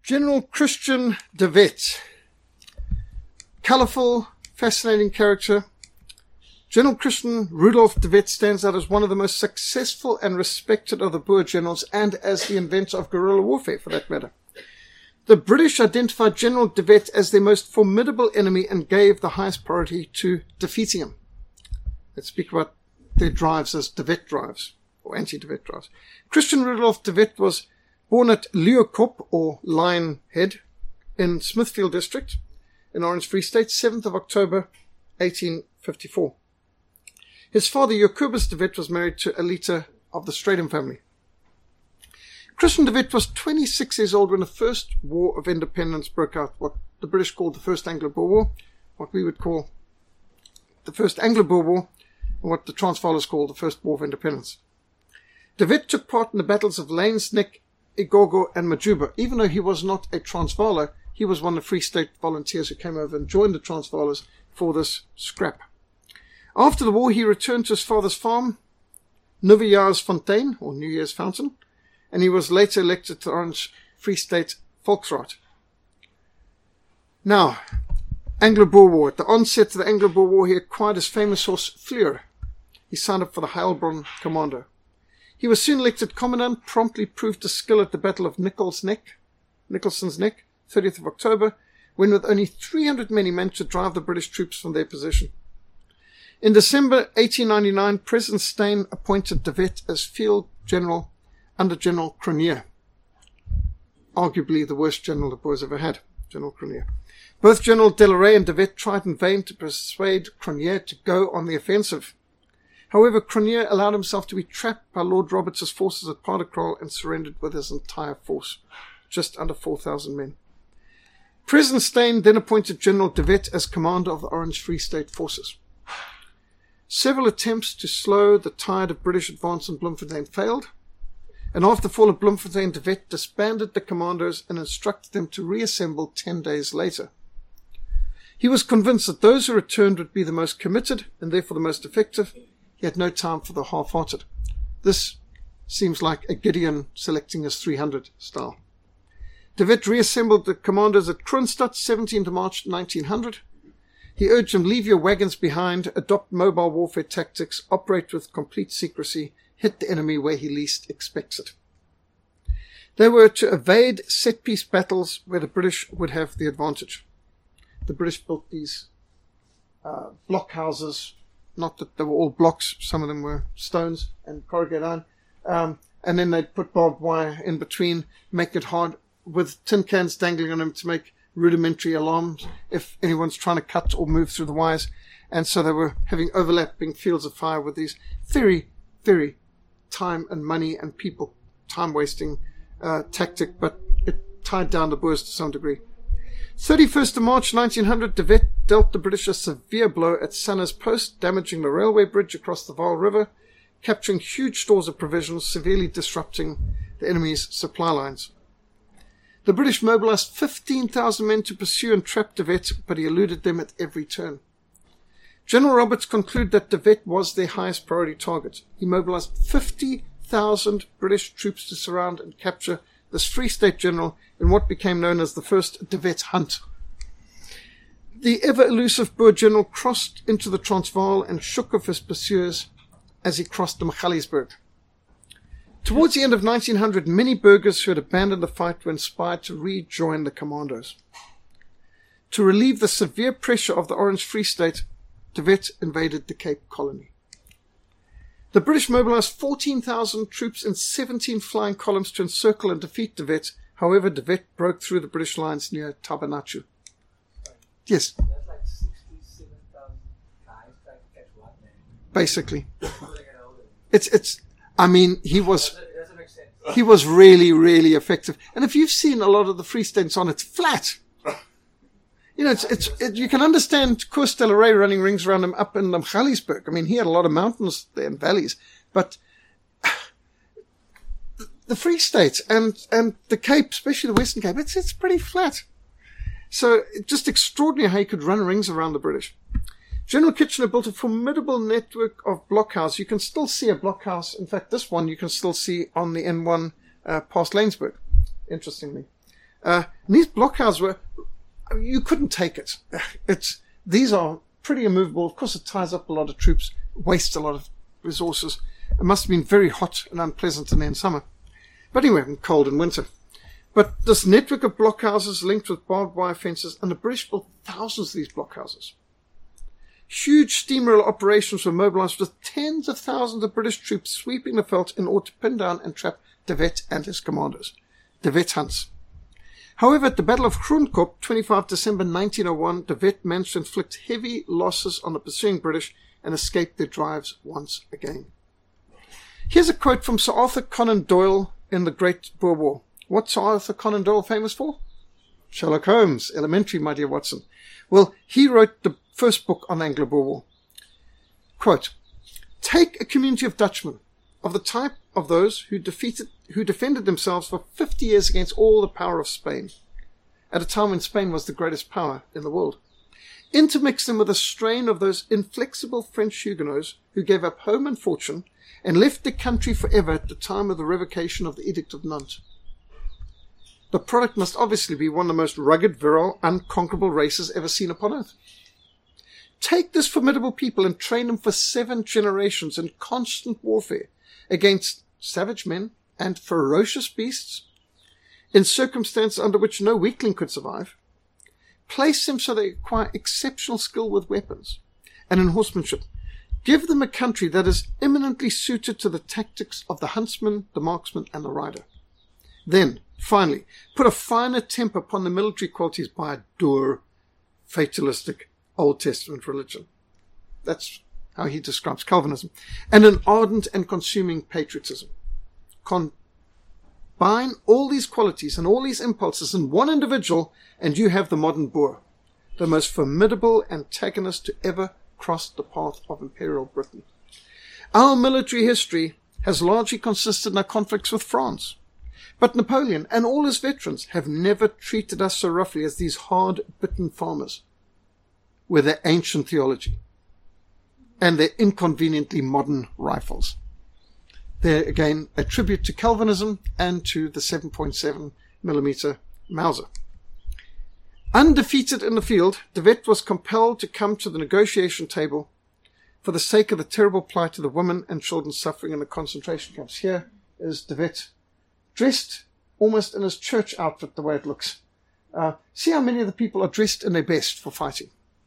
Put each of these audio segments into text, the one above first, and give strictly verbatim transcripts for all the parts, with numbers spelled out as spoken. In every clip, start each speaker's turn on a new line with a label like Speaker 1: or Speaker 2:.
Speaker 1: General Christian de Wet. Colourful, fascinating character. General Christian Rudolf de Wet stands out as one of the most successful and respected of the Boer generals, and as the inventor of guerrilla warfare, for that matter. The British identified General de Wet as their most formidable enemy and gave the highest priority to defeating him. Let's speak about their drives as de Wet drives, or anti-de Wet drives. Christian Rudolf de Wet was born at Leeuwkop, or Lion Head, in Smithfield District, in Orange Free State, seventh of October, eighteen fifty-four. His father, Jacobus de Wet, was married to Alita of the Stratum family. Christian de Wet was twenty-six years old when the First War of Independence broke out, what the British called the First Anglo-Boer War, what we would call the First Anglo-Boer War, and what the Transvaalers called the First War of Independence. De Wet took part in the battles of Lane's Neck, Igogo, and Majuba. Even though he was not a Transvaaler, he was one of the Free State volunteers who came over and joined the Transvaalers for this scrap. After the war, he returned to his father's farm, Nuwejaarsfontein, or New Year's Fountain, and he was later elected to the Orange Free State Volksraad. Now, Anglo-Boer War. At the onset of the Anglo-Boer War, he acquired his famous horse, Fleur. He signed up for the Heilbronn Commando. He was soon elected commandant, promptly proved his skill at the Battle of Nichols Neck, Nicholson's Neck, thirtieth of October, when with only three hundred men he managed to drive the British troops from their position. In December eighteen ninety-nine, President Steyn appointed de Wet as Field General under General Cronje, arguably the worst general the Boers ever had, General Cronje. Both General Delarey and de Wet tried in vain to persuade Cronje to go on the offensive. However, Cronje allowed himself to be trapped by Lord Roberts' forces at Paardekraal and surrendered with his entire force, just under four thousand men. President Steyn then appointed General de Wet as commander of the Orange Free State forces. Several attempts to slow the tide of British advance on Bloemfontein failed, and after the fall of Bloemfontein, de Wet disbanded the commandos and instructed them to reassemble ten days later. He was convinced that those who returned would be the most committed and therefore the most effective. He had no time for the half-hearted. This seems like a Gideon selecting his three hundred style. De Wet reassembled the commandos at Kroonstad, seventeenth of March nineteen hundred. He urged them, leave your wagons behind, adopt mobile warfare tactics, operate with complete secrecy, hit the enemy where he least expects it. They were to evade set-piece battles where the British would have the advantage. The British built these uh, blockhouses. Not that they were all blocks, some of them were stones and corrugated iron. Um, and then they'd put barbed wire in between, make it hard with tin cans dangling on them to make rudimentary alarms if anyone's trying to cut or move through the wires. And so they were having overlapping fields of fire with these very, very time and money and people time-wasting uh, tactic, but it tied down the Boers to some degree. thirty-first of March nineteen hundred, de Wet dealt the British a severe blow at Sunner's Post, damaging the railway bridge across the Vaal River, capturing huge stores of provisions, severely disrupting the enemy's supply lines. The British mobilized fifteen thousand men to pursue and trap de Wet, but he eluded them at every turn. General Roberts concluded that de Wet was their highest priority target. He mobilized fifty thousand British troops to surround and capture this Free State general in what became known as the First de Wet Hunt. The ever-elusive Boer general crossed into the Transvaal and shook off his pursuers as he crossed the Magaliesberg. Towards the end of nineteen hundred, many burghers who had abandoned the fight were inspired to rejoin the commandos. To relieve the severe pressure of the Orange Free State, de Wet invaded the Cape Colony. The British mobilized fourteen thousand troops in seventeen flying columns to encircle and defeat de Wet. However, de Wet broke through the British lines near Tabernachu. Yes?
Speaker 2: That's like sixty-seven thousand guys trying to catch one man.
Speaker 1: Basically. It's, it's, I mean, he was, he was really, really effective. And if you've seen a lot of the Free States on, it's flat. You know, it's, it's, it, you can understand Koos Delarey running rings around him up in the Magaliesberg. I mean, he had a lot of mountains there and valleys, but the, the Free State and, and the Cape, especially the Western Cape, it's, it's pretty flat. So just extraordinary how he could run rings around the British. General Kitchener built a formidable network of blockhouses. You can still see a blockhouse. In fact, this one you can still see on the N one uh, past Laingsburg, interestingly. Uh, and these blockhouses were, you couldn't take it. It's, these are pretty immovable. Of course, it ties up a lot of troops, wastes a lot of resources. It must have been very hot and unpleasant in the summer. But anyway, and cold in winter. But this network of blockhouses linked with barbed wire fences, and the British built thousands of these blockhouses. Huge steamroller operations were mobilized with tens of thousands of British troops sweeping the veldt in order to pin down and trap De Wet and his commandos. De Wet hunts. However, at the Battle of Groenkop, twenty-fifth of December nineteen oh one, De Wet managed to inflict heavy losses on the pursuing British and escaped their drives once again. Here's a quote from Sir Arthur Conan Doyle in the Great Boer War. What's Sir Arthur Conan Doyle famous for? Sherlock Holmes, elementary, my dear Watson. Well, he wrote the first book on the Anglo-Boer War. Quote, take a community of Dutchmen, of the type of those who defeated, who defended themselves for fifty years against all the power of Spain, at a time when Spain was the greatest power in the world. Intermix them with a strain of those inflexible French Huguenots who gave up home and fortune and left the country forever at the time of the revocation of the Edict of Nantes. The product must obviously be one of the most rugged, virile, unconquerable races ever seen upon earth. Take this formidable people and train them for seven generations in constant warfare against savage men and ferocious beasts, in circumstances under which no weakling could survive. Place them so they acquire exceptional skill with weapons and in horsemanship. Give them a country that is eminently suited to the tactics of the huntsman, the marksman, and the rider. Then, finally, put a finer temper upon the military qualities by a dour, fatalistic Old Testament religion. That's how he describes Calvinism. And an ardent and consuming patriotism. Combine all these qualities and all these impulses in one individual, and you have the modern Boer, the most formidable antagonist to ever cross the path of Imperial Britain. Our military history has largely consisted in our conflicts with France. But Napoleon and all his veterans have never treated us so roughly as these hard-bitten farmers with their ancient theology and their inconveniently modern rifles. They're, again, a tribute to Calvinism and to the seven point seven millimeter Mauser. Undefeated in the field, De Wet was compelled to come to the negotiation table for the sake of the terrible plight of the women and children suffering in the concentration camps. Here is De Wet, dressed almost in his church outfit, the way it looks. Uh, see how many of the people are dressed in their best for fighting.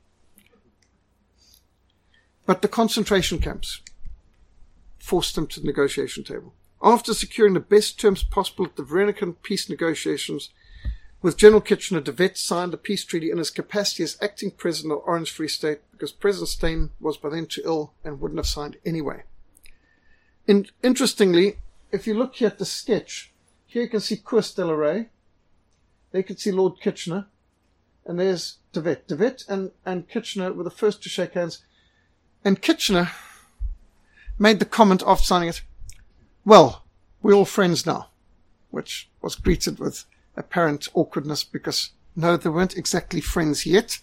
Speaker 1: But the concentration camps forced them to the negotiation table. After securing the best terms possible at the Vereeniging peace negotiations, with General Kitchener, De Wet signed the peace treaty in his capacity as acting president of Orange Free State, because President Steyn was by then too ill and wouldn't have signed anyway. In, interestingly, if you look here at the sketch, here you can see Koos de la Rey, there you can see Lord Kitchener, and there's De Wet. De Wet and, and Kitchener were the first to shake hands, and Kitchener made the comment after signing it, well, we're all friends now, which was greeted with apparent awkwardness because, no, they weren't exactly friends yet.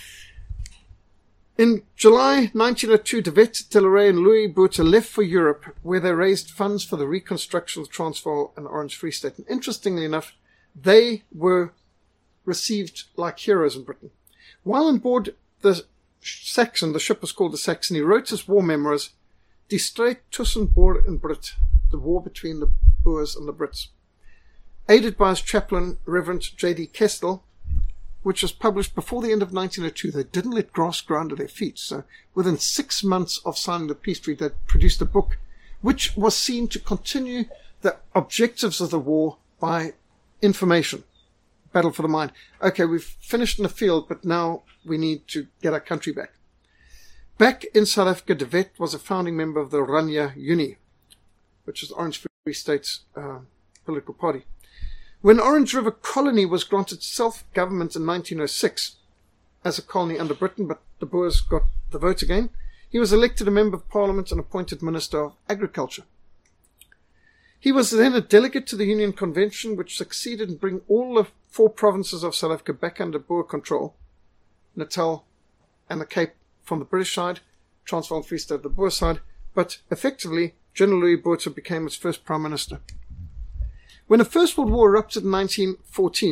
Speaker 1: In July nineteen oh two, De Wet, De la Rey and Louis Botha left for Europe, where they raised funds for the reconstruction of the Transvaal and Orange Free State. And interestingly enough, they were received like heroes in Britain. While on board the Saxon, the ship was called the Saxon, he wrote his war memoirs, Die Strijd tussen Boer en Brit, the war between the Boers and the Brits, aided by his chaplain, Reverend J D Kestel, which was published before the end of nineteen oh two. They didn't let grass grow under their feet. So within six months of signing the peace treaty, they produced a book which was seen to continue the objectives of the war by information. Battle for the mind. Okay, we've finished in the field, but now we need to get our country back. Back in South Africa, De Wet was a founding member of the Oranje Unie, which is the Orange Free State's uh, political party. When Orange River Colony was granted self-government in nineteen oh six as a colony under Britain, but the Boers got the vote again, he was elected a member of Parliament and appointed Minister of Agriculture. He was then a delegate to the Union Convention, which succeeded in bringing all the four provinces of South Africa back under Boer control, Natal and the Cape from the British side, Transvaal and Free State the Boer side, but effectively General Louis Botha became its first Prime Minister. When the First World War erupted in nineteen fourteen,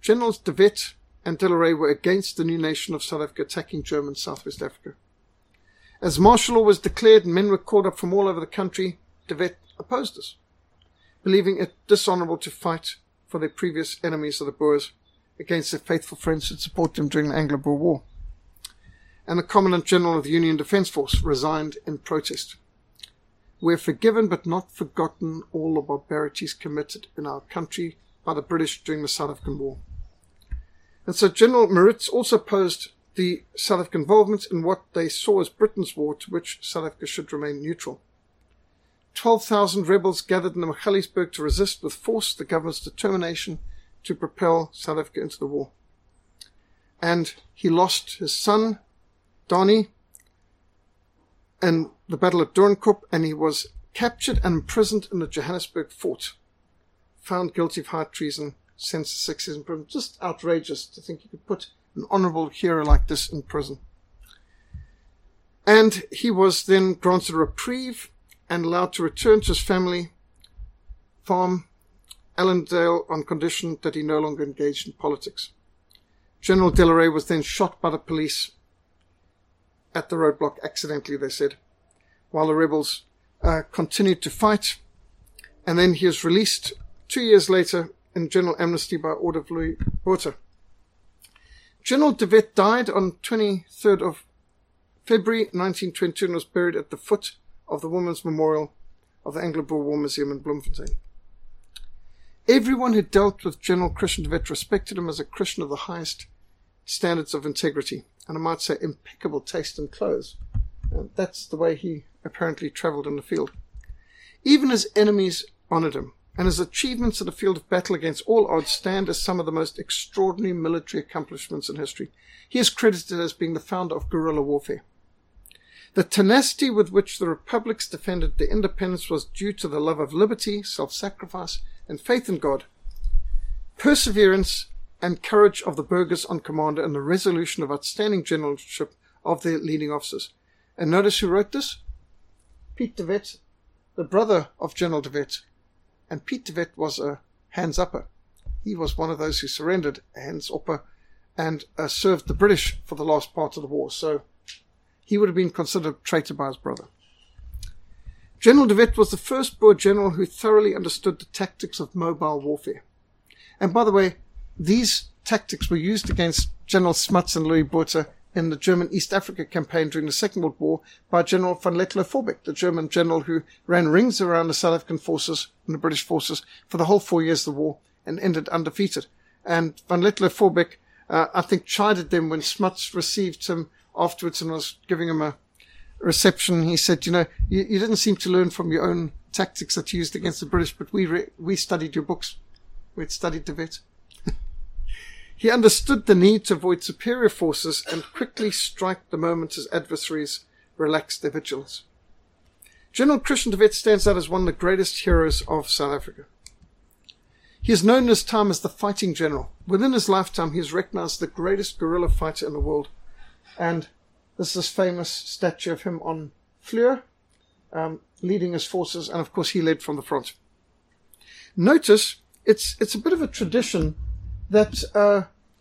Speaker 1: Generals De Wet and De la Rey were against the new nation of South Africa attacking German Southwest Africa. As martial law was declared and men were called up from all over the country, De Wet opposed this, believing it dishonourable to fight for their previous enemies of the Boers against their faithful friends who support them during the Anglo-Boer War. And the Commandant General of the Union Defence Force resigned in protest. We have forgiven but not forgotten all the barbarities committed in our country by the British during the South African War. And so General Maritz also opposed the South African involvement in what they saw as Britain's war, to which South Africa should remain neutral. twelve thousand rebels gathered in the Magaliesburg to resist with force the government's determination to propel South Africa into the war. And he lost his son, Donnie, in the Battle of Doornkop, and he was captured and imprisoned in the Johannesburg fort, found guilty of high treason, sentenced to six years in prison. Just outrageous to think you could put an honourable hero like this in prison. And he was then granted a reprieve and allowed to return to his family farm, Allendale, on condition that he no longer engaged in politics. General De la Rey was then shot by the police at the roadblock, accidentally, they said, while the rebels uh, continued to fight. And then he was released two years later in general amnesty by order of Louis Botha. General De Wet died on twenty-third of February nineteen twenty-two and was buried at the foot of the Women's Memorial of the Anglo-Boer War Museum in Bloemfontein. Everyone who dealt with General Christian De Wet respected him as a Christian of the highest standards of integrity, and I might say impeccable taste in clothes. And that's the way he apparently travelled in the field. Even his enemies honoured him, and his achievements in the field of battle against all odds stand as some of the most extraordinary military accomplishments in history. He is credited as being the founder of guerrilla warfare. The tenacity with which the republics defended their independence was due to the love of liberty, self-sacrifice, and faith in God, perseverance and courage of the burghers on command, and the resolution of outstanding generalship of their leading officers. And notice who wrote this? Piet De Wet, the brother of General De Wet. And Piet De Wet was a hands-upper. He was one of those who surrendered, hands-upper, and uh, served the British for the last part of the war. So he would have been considered a traitor by his brother. General De Wet was the first Boer general who thoroughly understood the tactics of mobile warfare. And by the way, these tactics were used against General Smuts and Louis Botha in the German East Africa campaign during the Second World War by General von Lettow-Vorbeck, the German general who ran rings around the South African forces and the British forces for the whole four years of the war and ended undefeated. And von Lettow-Vorbeck, uh, I think, chided them when Smuts received him afterwards and was giving him a reception. He said, you know, you, you didn't seem to learn from your own tactics that you used against the British, but we re- we studied your books. We'd studied De Wet. He understood the need to avoid superior forces and quickly strike the moment his adversaries relaxed their vigilance. General Christian De Wet stands out as one of the greatest heroes of South Africa. He is known in his time as the fighting general. Within his lifetime, he is recognized as the greatest guerrilla fighter in the world. And this is famous statue of him on Fleur, um, leading his forces, and of course he led from the front. Notice, it's it's a bit of a tradition that uh,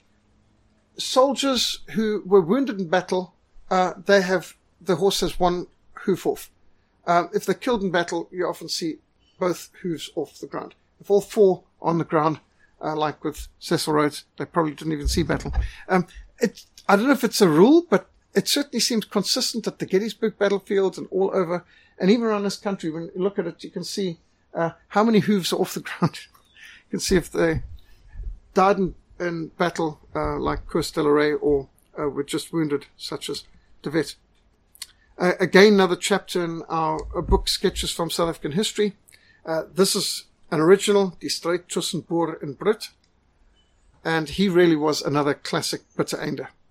Speaker 1: soldiers who were wounded in battle, uh, they have, the horse has one hoof off. Uh, if they're killed in battle, you often see both hooves off the ground. If all four on the ground, uh, like with Cecil Rhodes, they probably didn't even see battle. Um, it, I don't know if it's a rule, but it certainly seems consistent at the Gettysburg battlefield and all over, and even around this country. When you look at it, you can see uh, how many hooves are off the ground. You can see if they died in, in battle, uh, like Koos De la Rey, or uh, were just wounded, such as De Wet. Uh, again, another chapter in our uh, book, Sketches from South African History. Uh, this is an original, Die Strijd tussen Boer en Brit. And he really was another classic bitter ender.